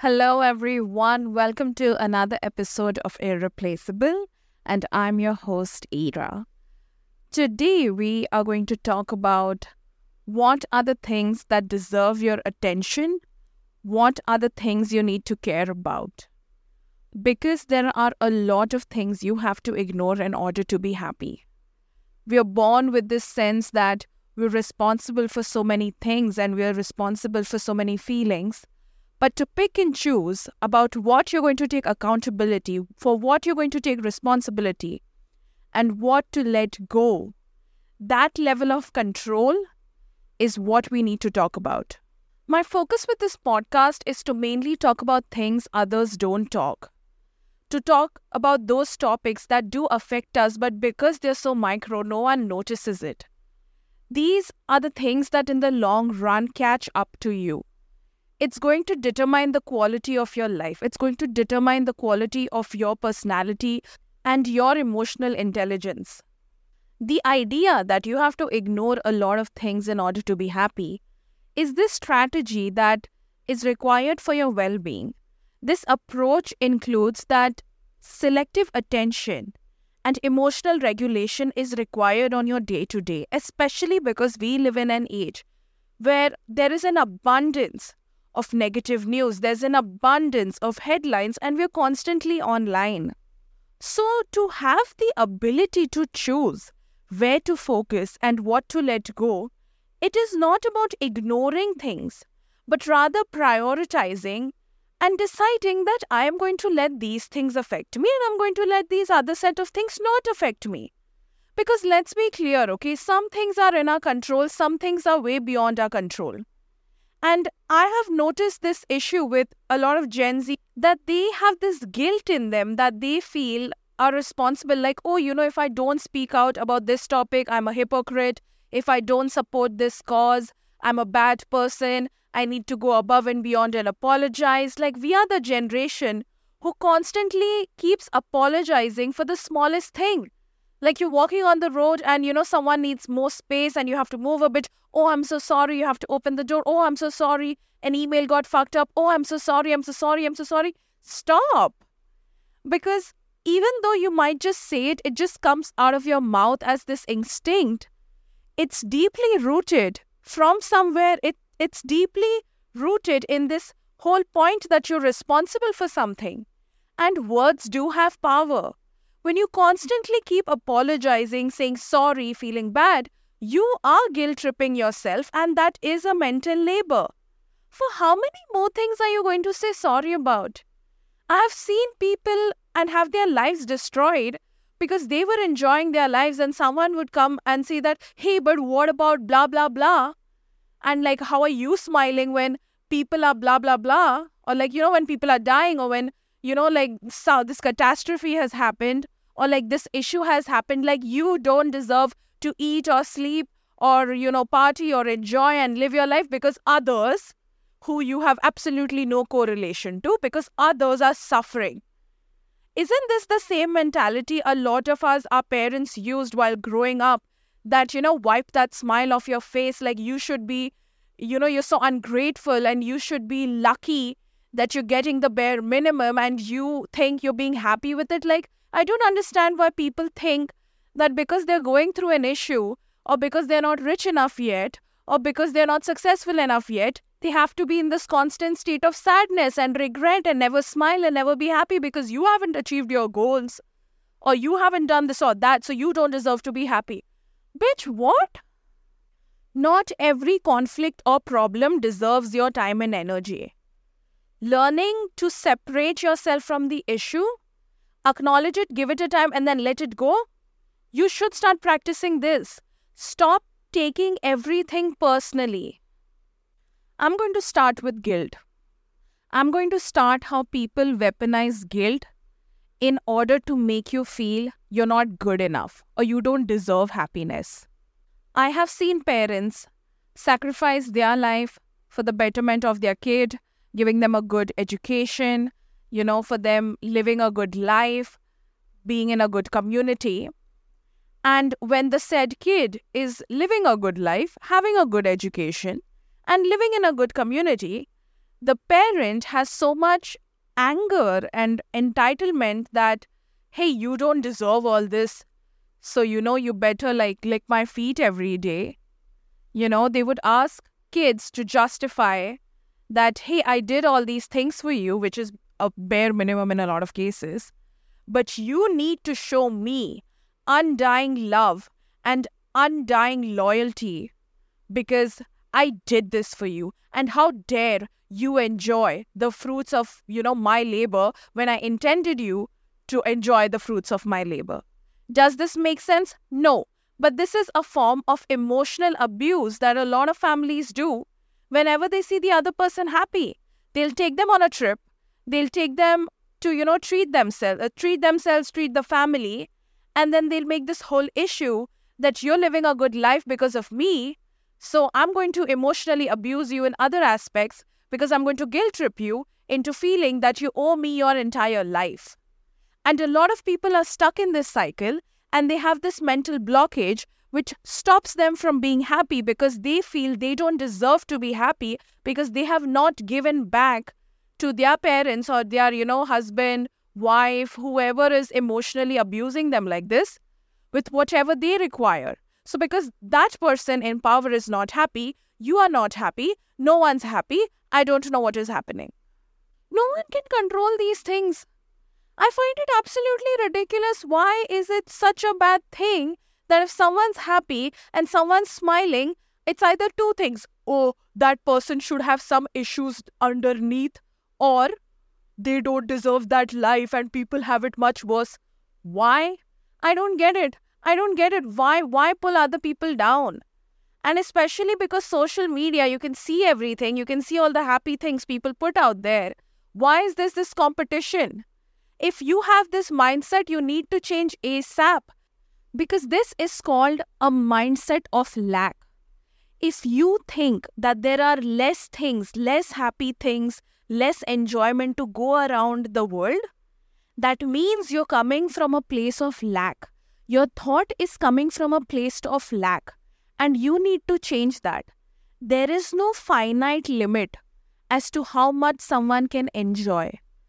Hello, everyone. Welcome to another episode of Irreplaceable, and I'm your host, Ira. Today, we are going to talk about what are the things that deserve your attention, what are the things you need to care about. Because there are a lot of things you have to ignore in order to be happy. We are born with this sense that we're responsible for so many things and we're responsible for so many feelings. But to pick and choose about what you're going to take accountability, for what you're going to take responsibility, and what to let go, that level of control is what we need to talk about. My focus with this podcast is to mainly talk about things others don't talk. To talk about those topics that do affect us, but because they're so micro, no one notices it. These are the things that in the long run catch up to you. It's going to determine the quality of your life. It's going to determine the quality of your personality and your emotional intelligence. The idea that you have to ignore a lot of things in order to be happy is this strategy that is required for your well-being. This approach includes that selective attention and emotional regulation is required on your day-to-day, especially because we live in an age where there is an abundance of negative news, there's an abundance of headlines, and we're constantly online. So to have the ability to choose where to focus and what to let go, it is not about ignoring things, but rather prioritizing and deciding that I am going to let these things affect me and I'm going to let these other set of things not affect me. Because let's be clear, okay, some things are in our control, some things are way beyond our control. And I have noticed this issue with a lot of Gen Z, that they have this guilt in them that they feel are responsible. Like, if I don't speak out about this topic, I'm a hypocrite. If I don't support this cause, I'm a bad person. I need to go above and beyond and apologize. Like, we are the generation who constantly keeps apologizing for the smallest thing. Like, you're walking on the road and, someone needs more space and you have to move a bit. Oh, I'm so sorry. You have to open the door. Oh, I'm so sorry. An email got fucked up. Oh, I'm so sorry. I'm so sorry. I'm so sorry. Stop. Because even though you might just say it, it just comes out of your mouth as this instinct. It's deeply rooted from somewhere. It's deeply rooted in this whole point that you're responsible for something. And words do have power. When you constantly keep apologizing, saying sorry, feeling bad, you are guilt-tripping yourself, and that is a mental labor. For how many more things are you going to say sorry about? I have seen people and have their lives destroyed because they were enjoying their lives and someone would come and say that, hey, but what about blah, blah, blah? And like, how are you smiling when people are blah, blah, blah? Or like, when people are dying, or when, this catastrophe has happened, or like this issue has happened, like you don't deserve to eat or sleep or, party or enjoy and live your life because others who you have absolutely no correlation to, because others are suffering. Isn't this the same mentality a lot of us, our parents used while growing up? That, wipe that smile off your face, like you should be, you're so ungrateful and you should be lucky that you're getting the bare minimum and you think you're being happy with it. Like, I don't understand why people think that because they're going through an issue or because they're not rich enough yet or because they're not successful enough yet, they have to be in this constant state of sadness and regret and never smile and never be happy because you haven't achieved your goals or you haven't done this or that, so you don't deserve to be happy. Bitch, what? Not every conflict or problem deserves your time and energy. Learning to separate yourself from the issue, acknowledge it, give it a time, and then let it go. You should start practicing this. Stop taking everything personally. I'm going to start with guilt. I'm going to start how people weaponize guilt in order to make you feel you're not good enough or you don't deserve happiness. I have seen parents sacrifice their life for the betterment of their kid, giving them a good education, for them living a good life, being in a good community. And when the said kid is living a good life, having a good education, and living in a good community, the parent has so much anger and entitlement that, hey, you don't deserve all this. So, you better lick my feet every day. They would ask kids to justify that, hey, I did all these things for you, which is a bare minimum in a lot of cases. But you need to show me undying love and undying loyalty because I did this for you. And how dare you enjoy the fruits of, my labor when I intended you to enjoy the fruits of my labor. Does this make sense? No. But this is a form of emotional abuse that a lot of families do whenever they see the other person happy. They'll take them on a trip. They'll take them to, treat themselves, treat the family. And then they'll make this whole issue that you're living a good life because of me. So I'm going to emotionally abuse you in other aspects because I'm going to guilt trip you into feeling that you owe me your entire life. And a lot of people are stuck in this cycle and they have this mental blockage which stops them from being happy because they feel they don't deserve to be happy because they have not given back to their parents or their, husband, wife, whoever is emotionally abusing them like this with whatever they require. So because that person in power is not happy, you are not happy, no one's happy, I don't know what is happening. No one can control these things. I find it absolutely ridiculous. Why is it such a bad thing that if someone's happy and someone's smiling, it's either two things. Oh, that person should have some issues underneath, or they don't deserve that life and people have it much worse. Why? I don't get it. Why pull other people down? And especially because social media, you can see everything. You can see all the happy things people put out there. Why is this competition? If you have this mindset, you need to change ASAP. Because this is called a mindset of lack. If you think that there are less things, less happy things, less enjoyment to go around the world, that means you're coming from a place of lack. Your thought is coming from a place of lack. And you need to change that. There is no finite limit as to how much someone can enjoy.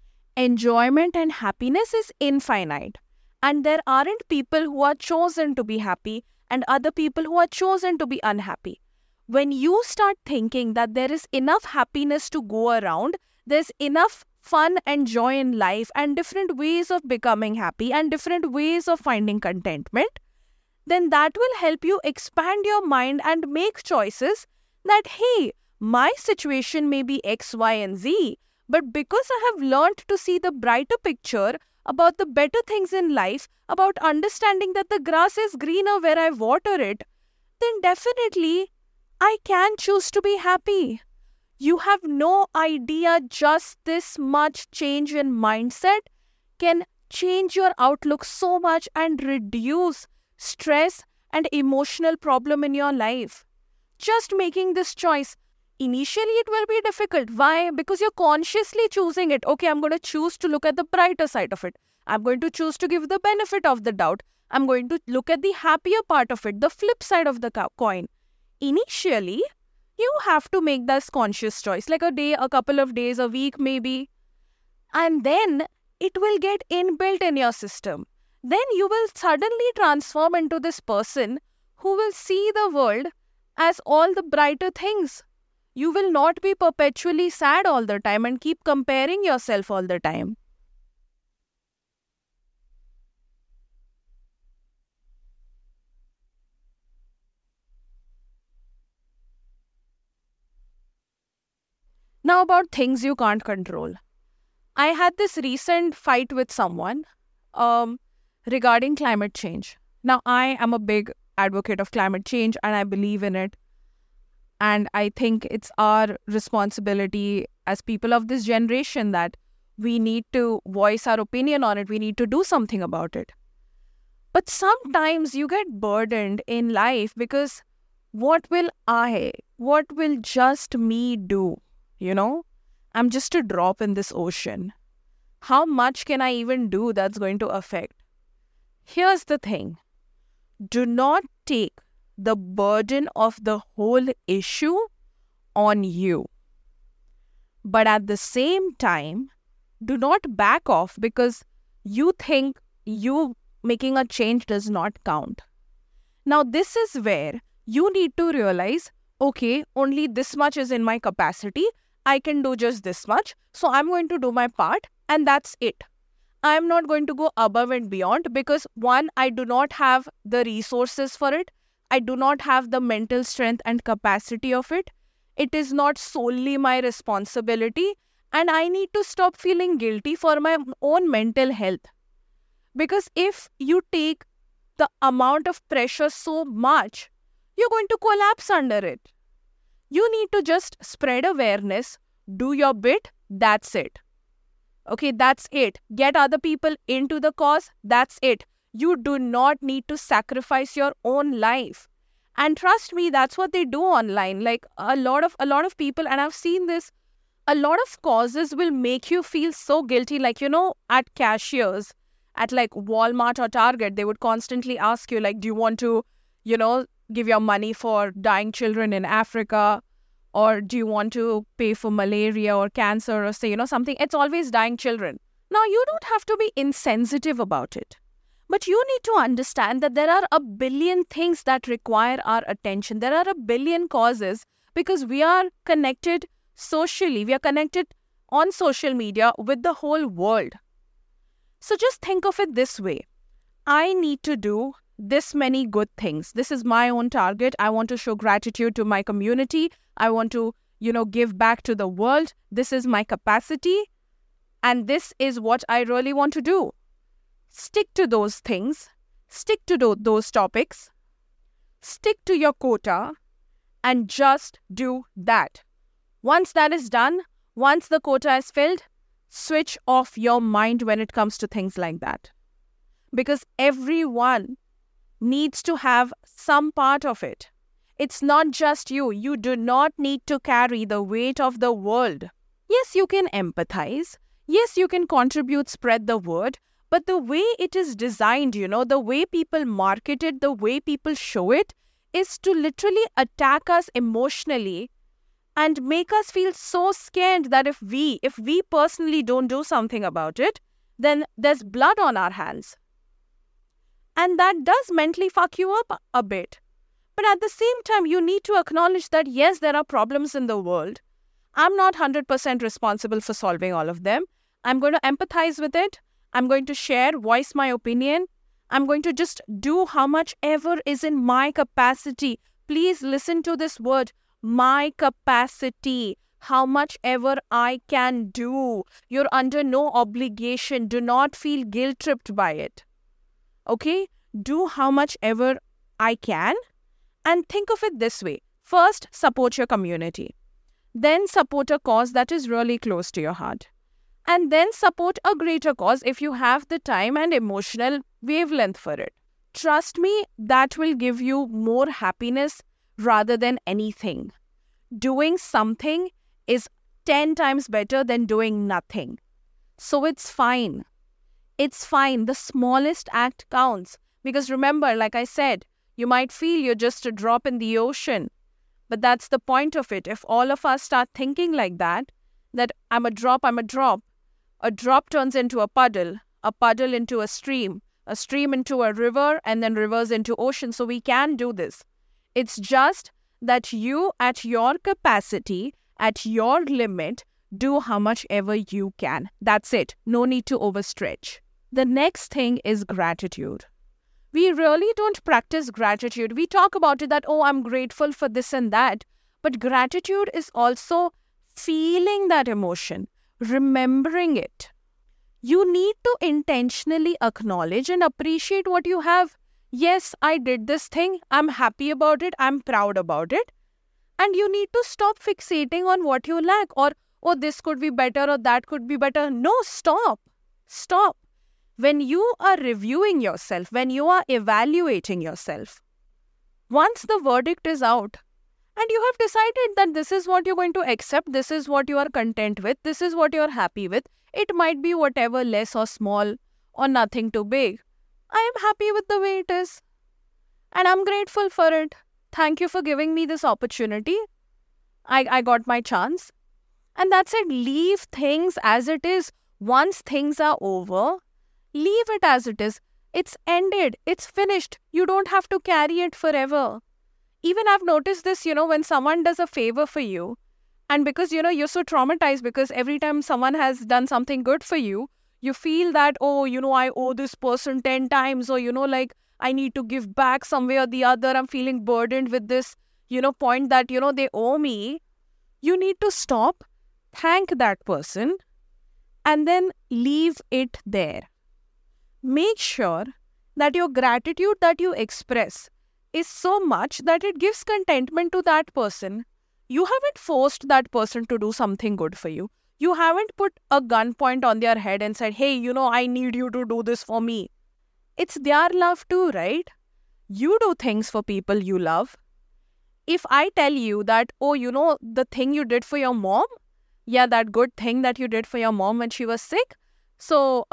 Enjoyment and happiness is infinite. And there aren't people who are chosen to be happy and other people who are chosen to be unhappy. When you start thinking that there is enough happiness to go around, there's enough fun and joy in life and different ways of becoming happy and different ways of finding contentment, then that will help you expand your mind and make choices that, hey, my situation may be X, Y, and Z, but because I have learned to see the brighter picture about the better things in life, about understanding that the grass is greener where I water it, then definitely I can choose to be happy. You have no idea just this much change in mindset can change your outlook so much and reduce stress and emotional problem in your life. Just making this choice. Initially, it will be difficult. Why? Because you're consciously choosing it. Okay, I'm going to choose to look at the brighter side of it. I'm going to choose to give the benefit of the doubt. I'm going to look at the happier part of it, the flip side of the coin. Initially, you have to make this conscious choice, like a day, a couple of days, a week maybe. And then it will get inbuilt in your system. Then you will suddenly transform into this person who will see the world as all the brighter things. You will not be perpetually sad all the time and keep comparing yourself all the time. Now about things you can't control. I had this recent fight with someone regarding climate change. Now, I am a big advocate of climate change and I believe in it. And I think it's our responsibility as people of this generation that we need to voice our opinion on it. We need to do something about it. But sometimes you get burdened in life because what will just me do? I'm just a drop in this ocean. How much can I even do that's going to affect? Here's the thing. Do not take the burden of the whole issue on you. But at the same time, do not back off because you think you making a change does not count. Now, this is where you need to realize, okay, only this much is in my capacity. I can do just this much. So I'm going to do my part and that's it. I'm not going to go above and beyond because one, I do not have the resources for it. I do not have the mental strength and capacity of it. It is not solely my responsibility. And I need to stop feeling guilty for my own mental health. Because if you take the amount of pressure so much, you're going to collapse under it. You need to just spread awareness, do your bit, that's it. Okay, that's it. Get other people into the cause, that's it. You do not need to sacrifice your own life. And trust me, that's what they do online. Like a lot of people, and I've seen this, a lot of causes will make you feel so guilty. Like, at cashiers, at like Walmart or Target, they would constantly ask you, like, do you want to, give your money for dying children in Africa? Or do you want to pay for malaria or cancer or say, something? It's always dying children. Now, you don't have to be insensitive about it. But you need to understand that there are a billion things that require our attention. There are a billion causes because we are connected socially. We are connected on social media with the whole world. So just think of it this way. I need to do this many good things. This is my own target. I want to show gratitude to my community. I want to, give back to the world. This is my capacity. And this is what I really want to do. Stick to those things. Stick to those topics. Stick to your quota and just do that. Once that is done, once the quota is filled, switch off your mind when it comes to things like that. Because everyone needs to have some part of it. It's not just you. You do not need to carry the weight of the world. Yes, you can empathize. Yes, you can contribute, spread the word. But the way it is designed, the way people market it, the way people show it, is to literally attack us emotionally and make us feel so scared that if we personally don't do something about it, then there's blood on our hands. And that does mentally fuck you up a bit. But at the same time, you need to acknowledge that yes, there are problems in the world. I'm not 100% responsible for solving all of them. I'm going to empathize with it. I'm going to share, voice my opinion. I'm going to just do how much ever is in my capacity. Please listen to this word, my capacity. How much ever I can do. You're under no obligation. Do not feel guilt-tripped by it. Okay? Do how much ever I can. And think of it this way. First, support your community. Then support a cause that is really close to your heart. And then support a greater cause if you have the time and emotional wavelength for it. Trust me, that will give you more happiness rather than anything. Doing something is 10 times better than doing nothing. So it's fine. It's fine. The smallest act counts. Because remember, like I said, you might feel you're just a drop in the ocean. But that's the point of it. If all of us start thinking like that I'm a drop. A drop turns into a puddle into a stream into a river, and then rivers into ocean. So we can do this. It's just that you, at your capacity, at your limit, do how much ever you can. That's it. No need to overstretch. The next thing is gratitude. We really don't practice gratitude. We talk about it that, I'm grateful for this and that. But gratitude is also feeling that emotion, remembering it. You need to intentionally acknowledge and appreciate what you have. Yes, I did this thing. I'm happy about it. I'm proud about it. And you need to stop fixating on what you lack or, this could be better or that could be better. No, stop. Stop. When you are reviewing yourself, when you are evaluating yourself, once the verdict is out and you have decided that this is what you're going to accept, this is what you are content with, this is what you're happy with, it might be whatever less or small or nothing too big. I am happy with the way it is. And I'm grateful for it. Thank you for giving me this opportunity. I got my chance. And that's it. Leave things as it is. Once things are over, leave it as it is. It's ended. It's finished. You don't have to carry it forever. Even I've noticed this, when someone does a favor for you, and because, you're so traumatized because every time someone has done something good for you, you feel that, oh, I owe this person 10 times, or, like, I need to give back some way or the other. I'm feeling burdened with this, point that, they owe me. You need to stop, thank that person, and then leave it there. Make sure that your gratitude that you express is so much that it gives contentment to that person. You haven't forced that person to do something good for you. You haven't put a gunpoint on their head and said, hey, I need you to do this for me. It's their love too, right? You do things for people you love. If I tell you that, oh, the thing you did for your mom, yeah, that good thing that you did for your mom when she was sick, so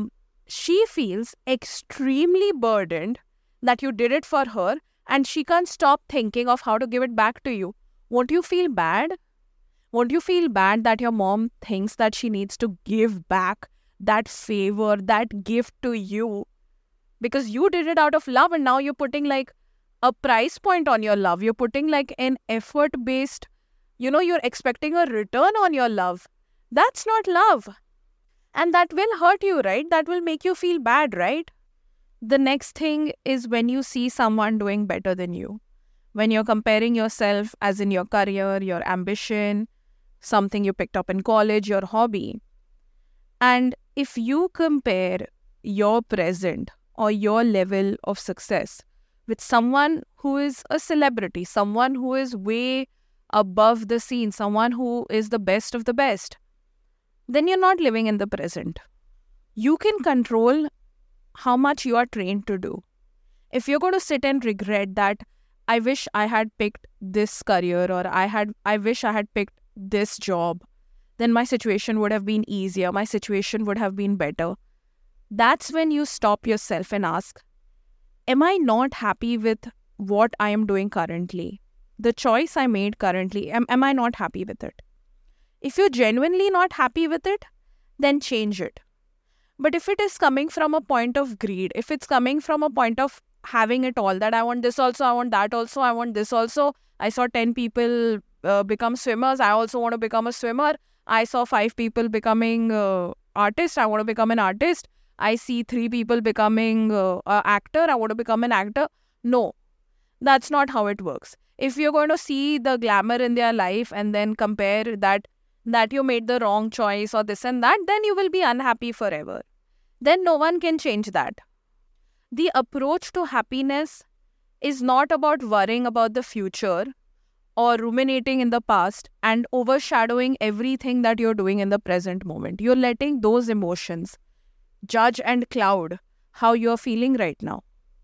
she feels extremely burdened that you did it for her, and she can't stop thinking of how to give it back to you. Won't you feel bad? Won't you feel bad that your mom thinks that she needs to give back that favor, that gift to you? Because you did it out of love, and now you're putting like a price point on your love. You're putting like an effort-based, you're expecting a return on your love. That's not love. And that will hurt you, right? That will make you feel bad, right? The next thing is when you see someone doing better than you. When you're comparing yourself, as in your career, your ambition, something you picked up in college, your hobby. And if you compare your present or your level of success with someone who is a celebrity, someone who is way above the scene, someone who is the best of the best, then you're not living in the present. You can control how much you are trained to do. If you're going to sit and regret that, I wish I had picked this career, or I wish I had picked this job, then my situation would have been easier, my situation would have been better. That's when you stop yourself and ask, am I not happy with what I am doing currently? The choice I made currently, am I not happy with it? If you're genuinely not happy with it, then change it. But if it is coming from a point of greed, if it's coming from a point of having it all, that I want this also, I want that also, I want this also, I saw 10 people become swimmers, I also want to become a swimmer, I saw 5 people becoming artists, I want to become an artist, I see 3 people becoming an actor, I want to become an actor. No, that's not how it works. If you're going to see the glamour in their life and then compare that you made the wrong choice or this and that, then you will be unhappy forever. Then no one can change that. The approach to happiness is not about worrying about the future or ruminating in the past and overshadowing everything that you're doing in the present moment. You're letting those emotions judge and cloud how you're feeling right now.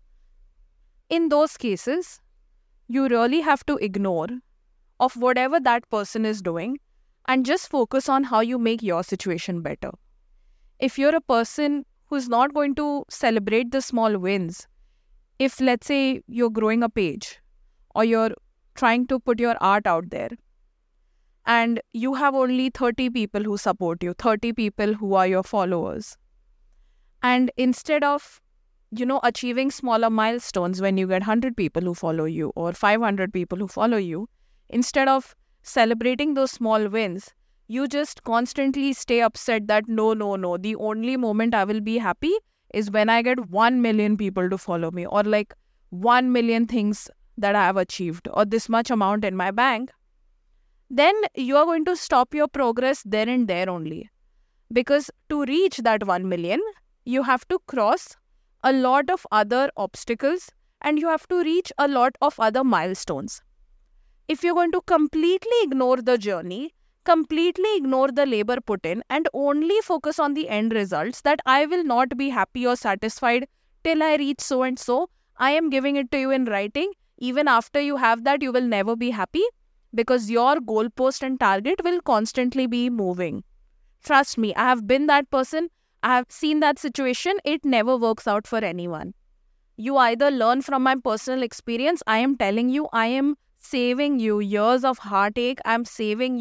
In those cases, you really have to ignore of whatever that person is doing and just focus on how you make your situation better. If you're a person who's not going to celebrate the small wins, if let's say you're growing a page or you're trying to put your art out there and you have only 30 people who support you, 30 people who are your followers, and instead of achieving smaller milestones when you get 100 people who follow you or 500 people who follow you, instead of celebrating those small wins, you just constantly stay upset that no, the only moment I will be happy is when I get 1 million people to follow me, or like 1 million things that I have achieved, or this much amount in my bank. Then you are going to stop your progress there and there only. Because to reach that 1 million, you have to cross a lot of other obstacles and you have to reach a lot of other milestones. If you're going to completely ignore the journey, completely ignore the labor put in and only focus on the end results, that I will not be happy or satisfied till I reach so and so, I am giving it to you in writing. Even after you have that, you will never be happy because your goalpost and target will constantly be moving. Trust me, I have been that person. I have seen that situation. It never works out for anyone. You either learn from my personal experience. I am telling you, I am saving you years of heartache. I am saving you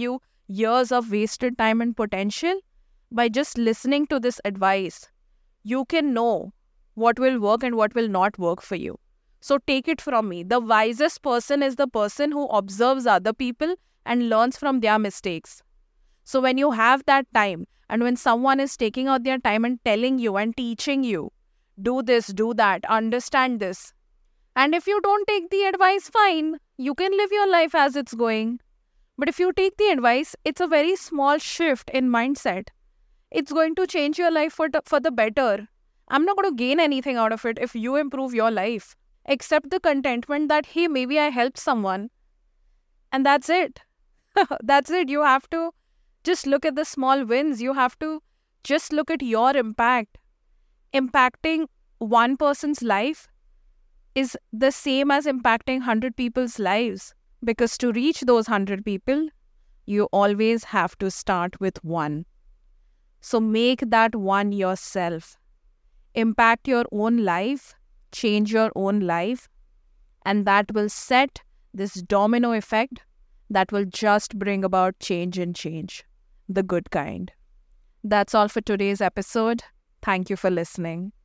years of wasted time and potential, by just listening to this advice, you can know what will work and what will not work for you. So take it from me. The wisest person is the person who observes other people and learns from their mistakes. So when you have that time, and when someone is taking out their time and telling you and teaching you, do this, do that, understand this. And if you don't take the advice, fine, you can live your life as it's going. But if you take the advice, it's a very small shift in mindset. It's going to change your life for the better. I'm not going to gain anything out of it if you improve your life, except the contentment that, hey, maybe I helped someone. And that's it. That's it. You have to just look at the small wins. You have to just look at your impact. Impacting one person's life is the same as impacting 100 people's lives. Because to reach those 100 people, you always have to start with one. So make that one yourself. Impact your own life, change your own life, and that will set this domino effect that will just bring about change and change, the good kind. That's all for today's episode. Thank you for listening.